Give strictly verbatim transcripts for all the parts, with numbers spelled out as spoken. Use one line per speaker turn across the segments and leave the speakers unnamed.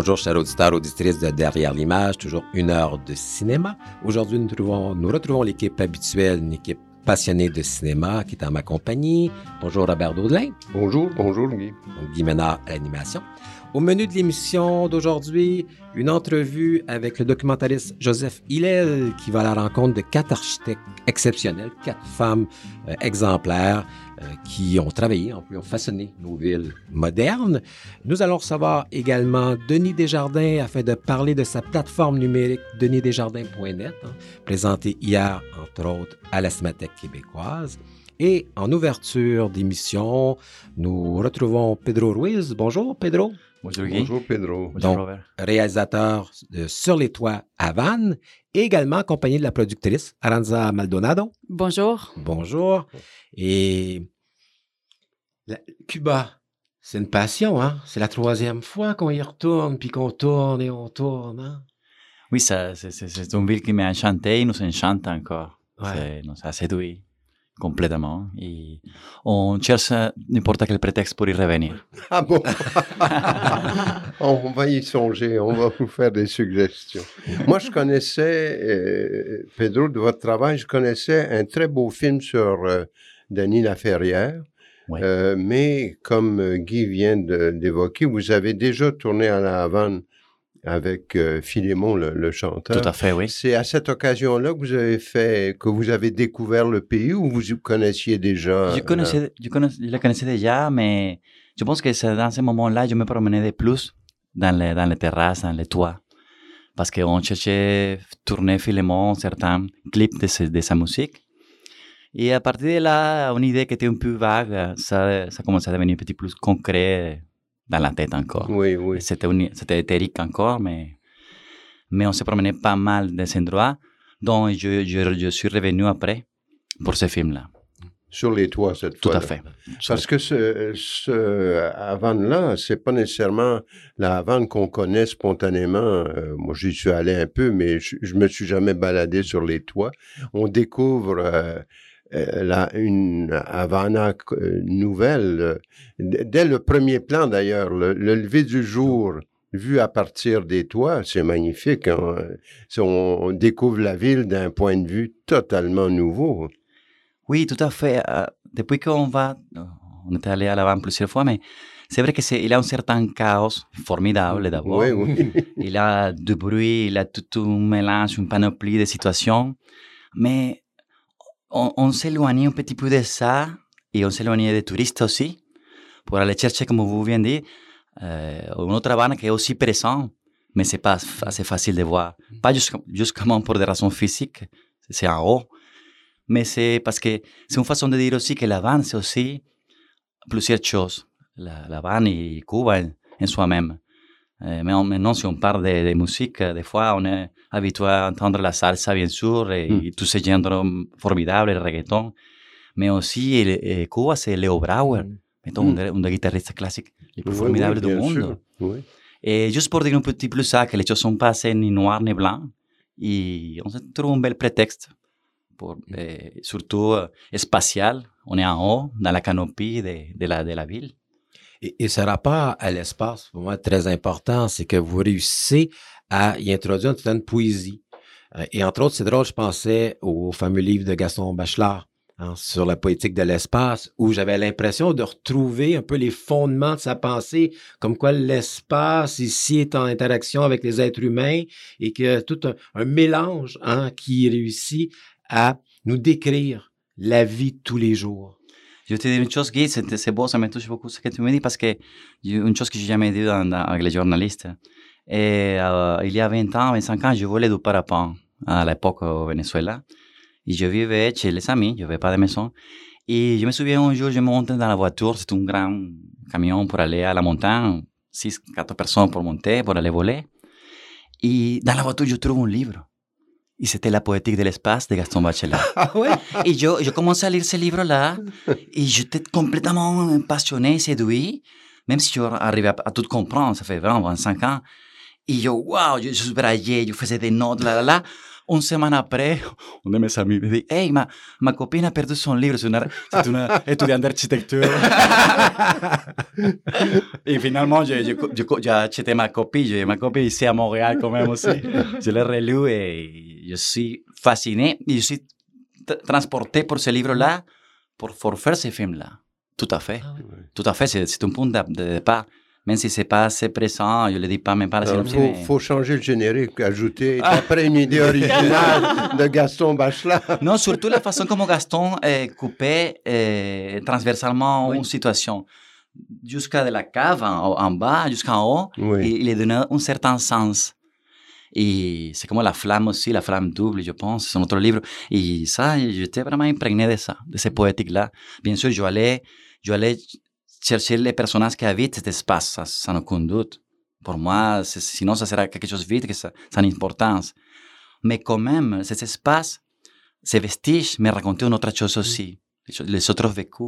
Bonjour, chers auditeurs, auditrices de Derrière l'image, toujours une heure de cinéma. Aujourd'hui, nous, trouvons, nous retrouvons l'équipe habituelle, une équipe passionnée de cinéma qui est en ma compagnie. Bonjour, Robert Daudelin.
Bonjour, bonjour, Guy.
Donc, Guy Ménard à l'animation. Au menu de l'émission d'aujourd'hui, une entrevue avec le documentariste Joseph Hillel qui va à la rencontre de quatre architectes exceptionnels, quatre femmes euh, exemplaires euh, qui ont travaillé, ont façonné nos villes modernes. Nous allons recevoir également Denis Desjardins afin de parler de sa plateforme numérique denis desjardins point net, hein, présentée hier, entre autres, à la Cinémathèque québécoise. Et en ouverture d'émission, nous retrouvons Pedro Ruiz. Bonjour, Pedro.
Bonjour, Guy.
Bonjour, Pedro.
Bonjour,
Donc,
Robert.
réalisateur de Sur les toits à Vannes, et également accompagné de la productrice Aranza Maldonado.
Bonjour.
Bonjour. Et la- Cuba, c'est une passion, hein? C'est la troisième fois qu'on y retourne, puis qu'on tourne et on tourne, hein?
Oui, ça, c'est, c'est, c'est une ville qui m'a enchanté et nous enchante encore.
Ouais.
C'est, nous a séduit complètement. Et on cherche n'importe quel prétexte pour y revenir.
Ah bon? On va y songer, on va vous faire des suggestions. Moi, je connaissais, euh, Pedro, de votre travail, je connaissais un très beau film sur euh, Denis Laferrière.
Ouais.
Euh, mais comme euh, Guy vient de- d'évoquer, vous avez déjà tourné à la Havane avec euh, Philémon, le, le chanteur.
Tout à fait, oui.
C'est à cette occasion-là que vous avez fait, que vous avez découvert le pays ou vous connaissiez déjà?
Je, connaissais, je, connais, je le connaissais déjà, mais je pense que c'est dans ce moment-là, je me promenais de plus dans les, dans les terrasses, dans les toits. Parce qu'on cherchait tourner Philémon, certains clips de, sa- de sa musique. Et à partir de là, une idée qui était un peu vague, ça, ça commençait à devenir un petit peu plus concret dans la tête encore.
Oui, oui.
C'était, uni- c'était éthérique encore, mais, mais on se promenait pas mal de ces endroits. Donc, je, je, je suis revenu après pour ce film-là.
Sur les toits, cette
Tout
fois.
à fait.
Parce que ce, ce Havane-là, c'est pas nécessairement la Havane qu'on connaît spontanément. Euh, moi, j'y suis allé un peu, mais je, je me suis jamais baladé sur les toits. On découvre euh, euh, la, une Havana euh, nouvelle. euh, d- dès le premier plan, d'ailleurs, le, le lever du jour vu à partir des toits, c'est magnifique. Hein? C'est- On, on découvre la ville d'un point de vue totalement nouveau.
Oui, tout à fait. Euh, depuis qu'on va, on était allé à l'avant plusieurs fois, mais c'est vrai qu'il y a un certain chaos formidable d'abord.
Oui, oui.
Il a du bruit, il a tout un mélange, une panoplie de situations. Mais on, on s'éloignait un petit peu de ça et on s'éloignait des touristes aussi pour aller chercher, comme vous venez de dire, euh, une autre Havane qui est aussi présent, mais c'est pas f- assez facile de voir. Pas juste, justement pour des raisons physiques, c'est en haut, mais c'est parce que c'est une façon de dire aussi que la Havane, c'est aussi plusieurs choses. La, la Havane et Cuba en, en soi-même. Euh, mais on- maintenant, si on parle de, de musique, euh, des fois, on est habitué à entendre la salsa, bien sûr, et,
Mm.
et tous ces genres formidables, le reggaeton. Mais aussi, et, et Cuba, c'est Leo Brauer, mettons,
Mm.
un, des- un des guitaristes classiques les plus
Oui,
formidables
oui,
du
bien
monde.
sûr. Oui.
Et juste pour dire un petit peu ça, que les choses sont pas assez ni noires ni blancs, et on se trouve un bel prétexte, pour, euh, surtout euh, spatial. On est en haut, dans la canopie de, de, la, de la ville.
Et, et ce rapport à l'espace, pour moi, très important, c'est que vous réussissez à y introduire une certaine poésie. Euh, Et entre autres, c'est drôle, je pensais au fameux livre de Gaston Bachelard, hein, sur la poétique de l'espace, où j'avais l'impression de retrouver un peu les fondements de sa pensée, comme quoi l'espace ici est en interaction avec les êtres humains et que tout un, un mélange, hein, qui réussit à nous décrire la vie de tous les jours.
Je te dis une chose, Guy, c'est, c'est beau, ça me touche beaucoup ce que tu me dis, parce que je- une chose que j'ai jamais dit dans, dans- avec les journalistes. Et, euh, il y a vingt ans, vingt-cinq ans, je volais du parapente à l'époque au Venezuela. Et je vivais chez les amis, je n'avais pas de maison. Et je me souviens un jour, je montais dans la voiture, c'était un grand camion pour aller à la montagne, six, quatre personnes pour monter, pour aller voler. Et dans la voiture, je trouve un livre. Et c'était La poétique de l'espace de Gaston Bachelard.
Ah ouais?
Et je, je commençais à lire ce livre-là et j'étais complètement passionné, séduit, même si je arrivais à, à tout comprendre, ça fait vraiment vingt-cinq ans. Et je, waouh, je, je subrayais, je faisais des notes, là, là, là. Une semaine après, un de mes amis me dit « Hey, ma, ma copine a perdu son livre, c'est une, c'est une étudiante d'architecture. » Et finalement, j'ai, j'ai, j'ai acheté ma copie. J'ai ma copie ici à Montréal quand même aussi. Je l'ai relu et je suis fasciné. Et je suis t- transporté pour ce livre-là pour, pour faire ce film-là. Tout à fait. Ah oui. Tout à fait, c'est, c'est un point de, de départ. Même si c'est pas assez pressant, je le dis pas, même pas la
synopsis. Il faut, mais... faut changer le générique, ajouter après une idée originale de Gaston Bachelard.
Non, surtout la façon comme Gaston est coupé euh, transversalement oui. Une situation. Jusqu'à de la cave en, en bas, jusqu'en haut, oui. il est donné un certain sens. Et c'est comme la flamme aussi, la flamme double, je pense, c'est notre livre. Et ça, j'étais vraiment imprégné de ça, de ces poétiques-là. Bien sûr, je allais, je allais chercher les personnages qui habitent cet espace, ça, sans aucun doute. Pour moi, sinon, ça sera quelque chose de vide, que ça, sans importance. Mais quand même, cet espace, ces vestiges me racontaient une autre chose aussi, les, les autres vécus,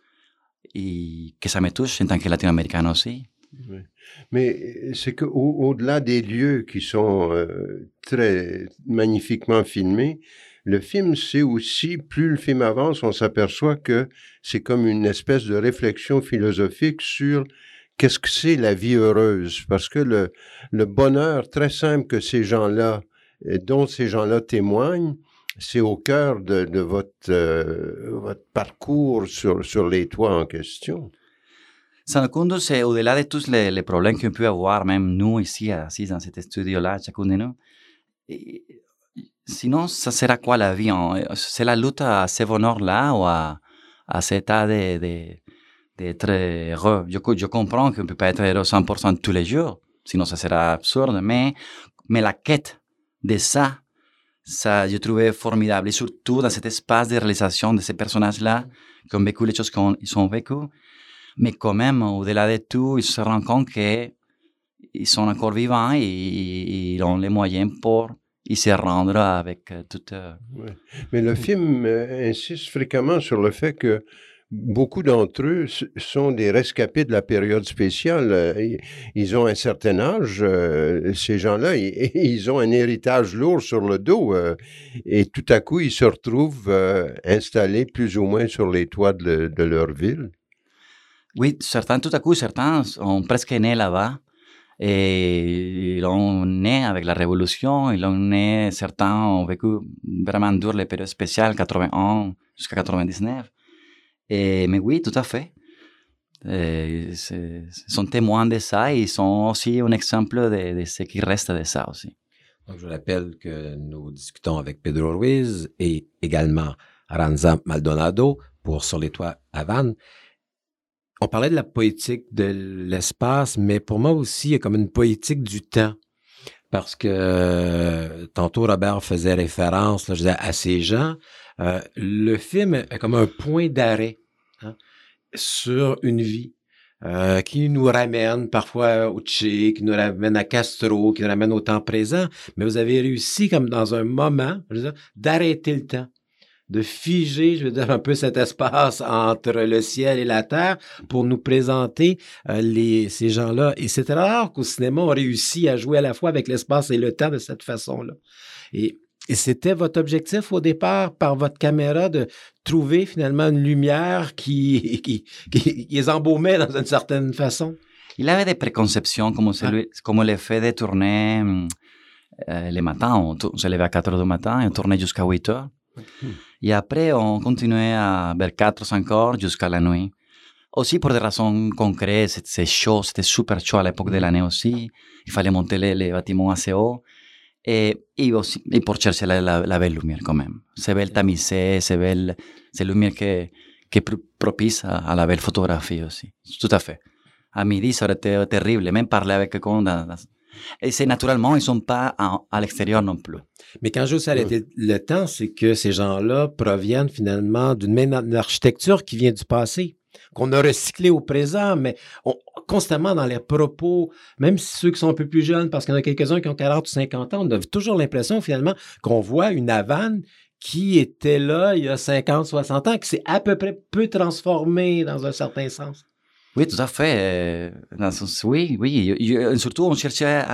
et que ça me touche en tant que latino-américain aussi.
Oui. Mais c'est qu'au-delà des lieux qui sont euh, très magnifiquement filmés, le film, c'est aussi, plus le film avance, on s'aperçoit que c'est comme une espèce de réflexion philosophique sur qu'est-ce que c'est la vie heureuse. Parce que le, le bonheur très simple que ces gens-là, dont ces gens-là témoignent, c'est au cœur de, de votre, euh, votre parcours sur, sur les toits en question.
Sans compte, c'est au-delà de tous les, les problèmes qu'on peut avoir, même nous ici, assis dans cet studio-là, chacun de nous. Et, sinon, ça sera quoi la vie? C'est la lutte à ce bonheur-là ou à, à cet état de, de, d'être heureux? Je, je comprends qu'on ne peut pas être heureux cent pour cent tous les jours, sinon ça sera absurde, mais, mais la quête de ça, ça, je trouvais formidable. Et surtout dans cet espace de réalisation de ces personnages-là, qui ont vécu les choses qu'ils ont vécues. Mais quand même, au-delà de tout, ils se rendent compte qu'ils sont encore vivants et, et ils ont les moyens pour y se rendre avec toute... Euh...
Oui. Mais le film euh, insiste fréquemment sur le fait que beaucoup d'entre eux sont des rescapés de la période spéciale. Ils ont un certain âge, euh, ces gens-là, et ils ont un héritage lourd sur le dos. Euh, et tout à coup, ils se retrouvent euh, installés plus ou moins sur les toits de, de leur ville.
Oui, certains, tout à coup, certains sont presque nés là-bas. Et ils ont né avec la Révolution, ils ont né, certains ont vécu vraiment dur les périodes spéciales, quatre-vingt-un jusqu'à quatre-vingt-dix-neuf. Et, mais oui, tout à fait. Et ils sont témoins de ça et ils sont aussi un exemple de, de ce qui reste de ça aussi.
Donc, je rappelle que nous discutons avec Pedro Ruiz et également Aranza Maldonado pour Sur les toits Havane. On parlait de la poétique de l'espace, mais pour moi aussi, il y a comme une poétique du temps. Parce que euh, tantôt, Robert faisait référence là, je disais, à ces gens. Euh, le film est comme un point d'arrêt hein, sur une vie euh, qui nous ramène parfois au Che, qui nous ramène à Castro, qui nous ramène au temps présent. Mais vous avez réussi, comme dans un moment, je veux dire, d'arrêter le temps, de figer, je veux dire, un peu cet espace entre le ciel et la terre pour nous présenter euh, les, ces gens-là. Et c'est rare qu'au cinéma, on réussit à jouer à la fois avec l'espace et le temps de cette façon-là. Et, et c'était votre objectif au départ, par votre caméra, de trouver finalement une lumière qui, qui, qui, qui les embaumait dans une certaine façon?
Il avait des préconceptions, comme, celui, ah. comme le fait de tourner euh, les matins. On, on se levait à quatre heures du matin et on tournait jusqu'à huit heures. Hmm. Et après, on continuait à vers quatre ou cinq heures jusqu'à la nuit. Aussi pour des raisons concrètes, c'était chaud, c'était super chaud à l'époque de l'année aussi. Il fallait monter les, les bâtiments assez haut. Et, et, aussi, et pour chercher la, la, la belle lumière quand même. C'est belle tamisée, c'est belle, c'est lumière qui, qui est propice à, à la belle photographie aussi. Tout à fait. À midi, ça aurait été terrible, même parler avec quelqu'un dans, dans et c'est naturellement, ils ne sont pas à, à l'extérieur non plus.
Mais quand je dis arrêter le temps, c'est que ces gens-là proviennent finalement d'une même architecture qui vient du passé, qu'on a recyclé au présent, mais on, constamment dans les propos, même ceux qui sont un peu plus jeunes, parce qu'il y en a quelques-uns qui ont quarante ou cinquante ans, on a toujours l'impression finalement qu'on voit une Havane qui était là il y a cinquante, soixante ans, qui s'est à peu près peu transformée dans un certain sens.
Oui, tout à fait. Dans ce, oui, oui. Je, surtout, on cherchait à aller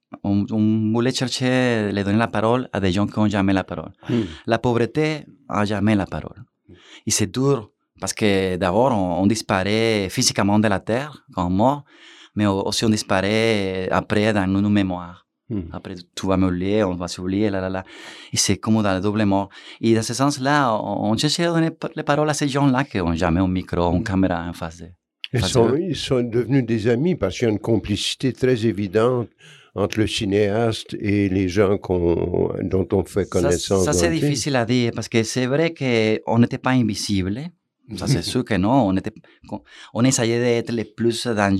on, on voulait chercher, les donner la parole à des gens qui n'ont jamais la parole.
Mm.
La pauvreté n'a jamais la parole. Et c'est dur parce que d'abord, on, on disparaît physiquement de la terre quand on meurt, mais aussi on disparaît après dans nos mémoires. Mm. Après, tout va m'oublier, on va s'oublier, là, là, là. Et c'est comme dans le double mort. Et dans ce sens-là, on, on cherchait à donner les paroles à ces gens-là qui n'ont jamais un micro, une caméra en face de
Ils sont, ils sont devenus des amis parce qu'il y a une complicité très évidente entre le cinéaste et les gens qu'on, dont on fait connaissance.
Ça, ça c'est difficile à dire parce que c'est vrai qu'on n'était pas invisibles. Ça, c'est sûr que non. On, était, on essayait d'être les plus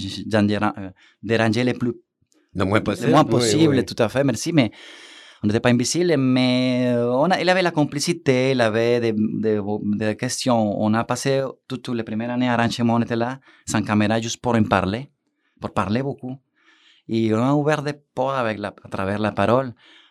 déranger les plus
le moins possible.
Le moins possible,
oui, oui.
tout à fait, merci, mais on n'était pas invisible, mais on a, il avait la complicité, il avait des, des, des questions. On a passé toutes les premières années à Ranchemont, on était là, sans caméra, juste pour en parler, pour parler beaucoup. Et on a ouvert des portes avec la, à travers la parole,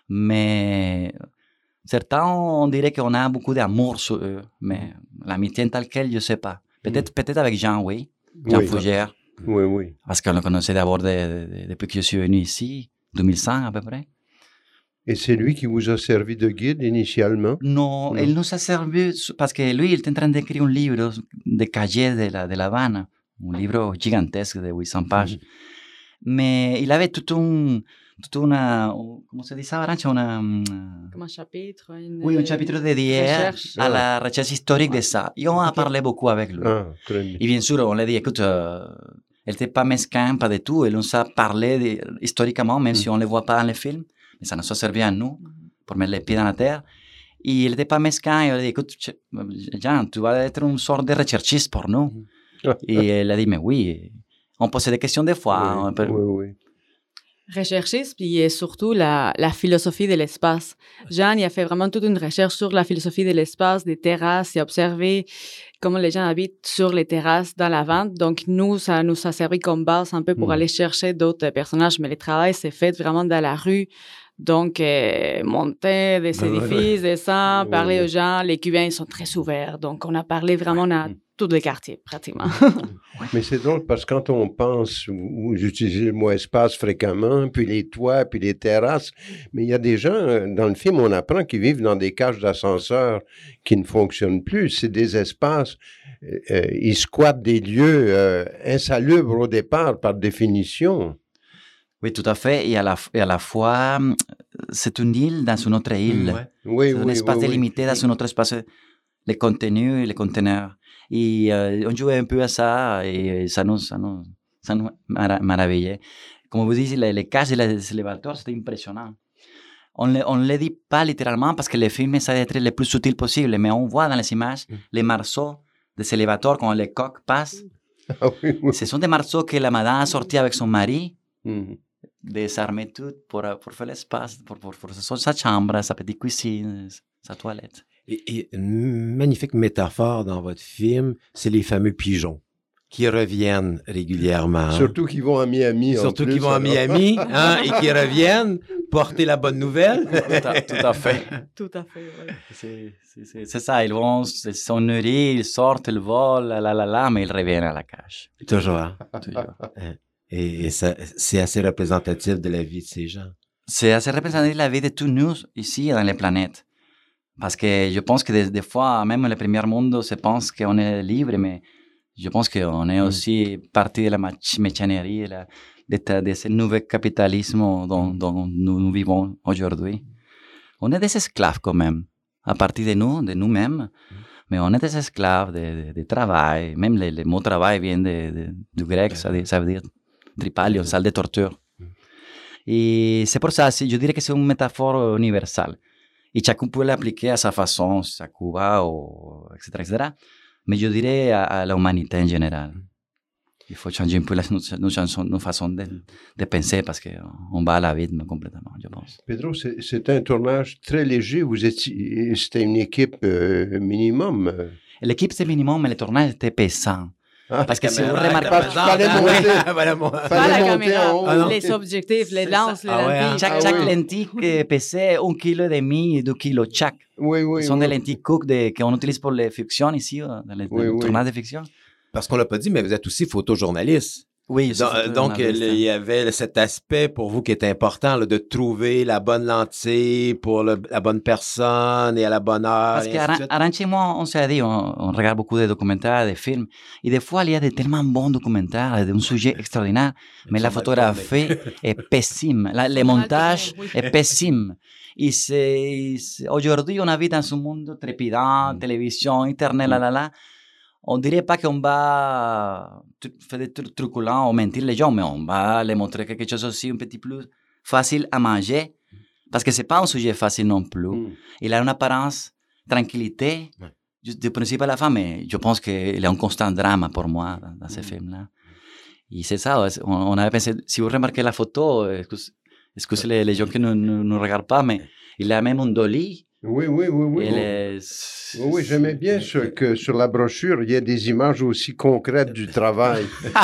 mais certains, on dirait qu'on a beaucoup d'amour sur eux, mais l'amitié telle qu'elle, je ne sais pas. Peut-être, mm. peut-être avec Jean, oui, Jean oui, Fougère.
Oui, oui.
Parce qu'on le connaissait d'abord de, de, de, depuis que je suis venu ici, deux mille cinq à peu près.
Et c'est lui qui vous a servi de guide initialement?
Non, non. Il nous a servi parce que lui, il est en train d'écrire un livre de cahiers de la, de La Habana, un livre gigantesque de huit cents pages. Mm-hmm. Mais il avait tout un, tout una, comment se dit ça, Arancha? Una,
Comme un chapitre. Une,
oui, un chapitre dédié recherche. à la recherche historique de ça. Et on a okay. parlé beaucoup avec lui.
Ah, très bien.
Et bien sûr, on lui a dit, écoute, euh, elle n'était pas mesquin, pas du tout. Elle nous a parlé de, historiquement, même mm. si on ne le voit pas dans les films. Mais ça nous a servi à nous pour mettre les pieds dans la terre. Et il n'était pas mesquin. Et on lui a dit, écoute, Jean, tu vas être une sorte de recherchiste pour nous. Mm. Et elle a dit, mais oui. On posait des questions des fois.
Oui,
peut...
oui, oui.
Recherchiste, puis surtout la, la philosophie de l'espace. Jean, il a fait vraiment toute une recherche sur la philosophie de l'espace, des terrasses, il a observé comment les gens habitent sur les terrasses dans la vente. Donc, nous, ça nous a servi comme base un peu pour mmh. aller chercher d'autres personnages, mais le travail s'est fait vraiment dans la rue. Donc, euh, monter des édifices, ouais, ouais. descendre, ouais, parler ouais. aux gens. Les Cubains, ils sont très ouverts. Donc, on a parlé vraiment dans tous les quartiers, pratiquement.
Mais c'est drôle parce que quand on pense, ou j'utilise le mot espace fréquemment, puis les toits, puis les terrasses, mais il y a des gens, dans le film, on apprend qu'ils vivent dans des cages d'ascenseur qui ne fonctionnent plus. C'est des espaces, euh, ils squattent des lieux euh, insalubres au départ, par définition.
Oui, tout à fait. Et à la, et à la fois, c'est une île dans une autre île. Ouais.
Oui,
c'est un
oui,
espace
oui,
délimité
oui.
dans un autre espace. Les contenus et les conteneurs. Et euh, on jouait un peu à ça et ça nous, ça nous, ça nous mar- maravillait. Comme vous dites, les, les cages des élévateurs, c'était impressionnant. On ne on le dit pas littéralement parce que le film essaie d'être le plus subtil possible, mais on voit dans les images mm. les marceaux des élévateurs quand les coques passent.
Ah, oui, oui.
Ce sont des marceaux que la madame a sortis avec son mari.
Mm.
Désarmer tout pour, pour faire l'espace, pour, pour, pour sa chambre, sa petite cuisine, sa toilette.
Et, et une magnifique métaphore dans votre film, c'est les fameux pigeons qui reviennent régulièrement.
Surtout qu'ils vont à Miami.
Surtout
qu'ils
vont à Miami hein, et qui reviennent porter la bonne nouvelle.
Tout à, tout à fait.
Tout à fait, oui.
C'est, c'est, c'est, c'est ça, ils vont, ils sont nourris, ils sortent, ils volent, là, là, là, là, mais ils reviennent à la cage.
Toujours. Hein?
Toujours.
Et, et ça, c'est assez représentatif de la vie de ces gens.
C'est assez représentatif de la vie de tous nous ici dans les planètes. Parce que je pense que des, des fois, même le premier monde se pense qu'on est libre, mais je pense qu'on est aussi mm. partie de la mécanerie, de, la, de, de ce nouveau capitalisme dont, dont nous, nous vivons aujourd'hui. On est des esclaves quand même, à partir de nous, de nous-mêmes, mm. mais on est des esclaves de, de, de travail. Même le, le mot travail vient de, de, du grec, ça, ça veut dire tripalion, salle de torture. Mm. Et c'est pour ça, je dirais que c'est une métaphore universelle. Et chacun peut l'appliquer à sa façon, à Cuba, ou, et cetera, et cetera. Mais je dirais à, à l'humanité en général. Il faut changer un peu la, nos, nos façons de, de penser parce qu'on va à la rythme complètement, je pense.
Pedro, c'est, c'est un tournage très léger. Vous étiez, c'était une équipe euh, minimum.
L'équipe, c'est minimum, mais le tournage était pesant. Ah, parce que si vous remarquez
pas, il fallait monter,
pas la caméra, ah, les objectifs, les lenses, les
ah,
lentilles.
Ouais, chaque,
ah,
chaque
oui.
lentille pesait un kilo et demi, deux kilos chaque.
Oui, oui.
Ce sont
oui.
des lentilles Cook de, qu'on utilise pour les fictions ici, dans les,
oui,
les
oui.
tournages de fiction.
Parce qu'on l'a pas dit, mais vous êtes aussi photojournaliste.
Oui,
Donc,
c'est
donc il y avait cet aspect pour vous qui est important, là, de trouver la bonne lentille pour le, la bonne personne et à la bonne heure.
Parce qu'Arantxa et moi, on s'est dit, on, on regarde beaucoup de documentaires, de films, et des fois, il y a de tellement bons documentaires, d'un sujet extraordinaire, mais la photographie est pessime, la, le montage est pessime. Et c'est, c'est, aujourd'hui, on vit dans un monde trépidant, mm. télévision, internet, mm. là, là, là. On dirait pas qu'on va faire des trucs truculents ou mentir les gens, mais on va les montrer quelque chose aussi un petit peu plus facile à manger, parce que c'est pas un sujet facile non plus. Mm. Il a une apparence, tranquillité, ouais. du principe à la fin, mais je pense qu'il y a un constant drame pour moi dans, dans mm. ces films-là. Et c'est ça, on, on avait pensé, si vous remarquez la photo, excusez les, les gens qui ne nous, nous regardent pas, mais il a même un dolly.
Oui, oui, oui, oui. Oui,
est...
oui, oui, j'aimais bien ce, que sur la brochure, il y a des images aussi concrètes du travail.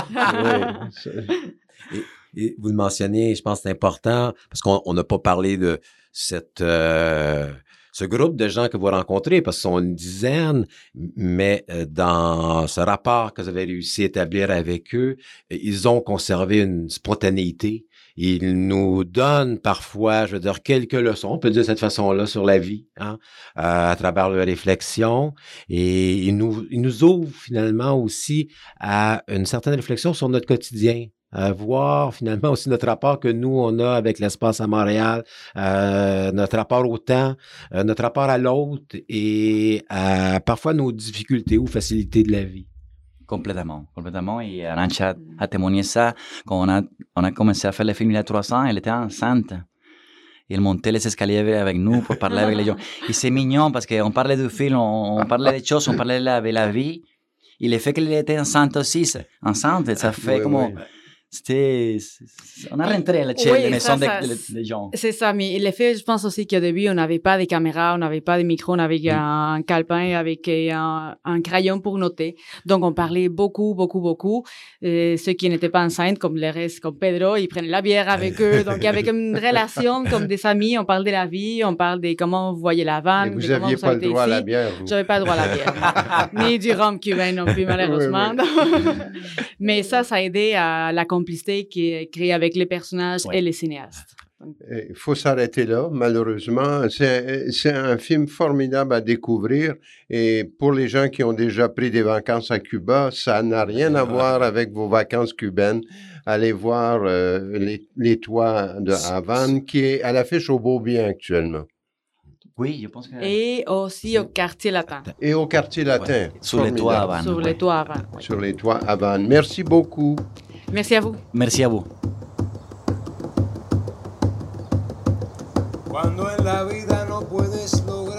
Oui,
et, et vous le mentionnez, je pense que c'est important, parce qu'on n'a pas parlé de cette, euh, ce groupe de gens que vous rencontrez, parce qu'ils sont une dizaine, mais dans ce rapport que vous avez réussi à établir avec eux, ils ont conservé une spontanéité. Ils nous donnent parfois, je veux dire, quelques leçons, on peut dire de cette façon-là, sur la vie, hein, euh, à travers leurs réflexions. Et ils nous, ils nous ouvrent finalement aussi à une certaine réflexion sur notre quotidien, à voir finalement aussi notre rapport que nous, on a avec l'espace à Montréal, euh, notre rapport au temps, euh, notre rapport à l'autre et à parfois nos difficultés ou facilités de la vie.
Complètement, complètement. Et Arantxa a témoigné ça. Quand on a, on a commencé à faire le film il y a trois ans, elle était enceinte. Et elle montait les escaliers avec nous pour parler avec les gens. Et c'est mignon parce qu'on parlait du film, on, on parlait des choses, on parlait de la, de la vie. Et le fait qu'elle était enceinte aussi, enceinte, ça fait oui, comme... Oui. C'était, on a rentré la
oui,
maison des de gens.
C'est ça, mais l'effet, je pense aussi qu'au début, on n'avait pas de caméra, on n'avait pas de micro, on avait oui. un calepin avec un, un crayon pour noter. Donc, on parlait beaucoup, beaucoup, beaucoup. Et ceux qui n'étaient pas enceintes, comme les restes, comme Pedro, ils prenaient la bière avec eux. Donc, il y avait comme une relation comme des amis. On parle de la vie, on parle de comment vous voyez la vanne.
Et vous n'aviez pas le droit ici. à la bière, vous?
J'avais pas le droit à la bière. Ni du rhum cubain non plus, malheureusement. Oui, oui. Mais ça, ça a aidé à la complicité qui est créée avec les personnages ouais. et les cinéastes.
Il faut s'arrêter là, malheureusement. C'est, c'est un film formidable à découvrir et pour les gens qui ont déjà pris des vacances à Cuba, ça n'a rien à voir avec vos vacances cubaines. Allez voir euh, les, les toits de Havane qui est à l'affiche au Beau-Bien actuellement.
Oui, je pense que...
Et aussi au quartier latin.
Et au quartier latin.
Ouais. Sur les toits Havane.
Sur les toits Havane.
Ouais. Sur les toits Havane. Merci beaucoup.
Merci à vous.
Merci à vous.
Cuando en la vida no puedes lograr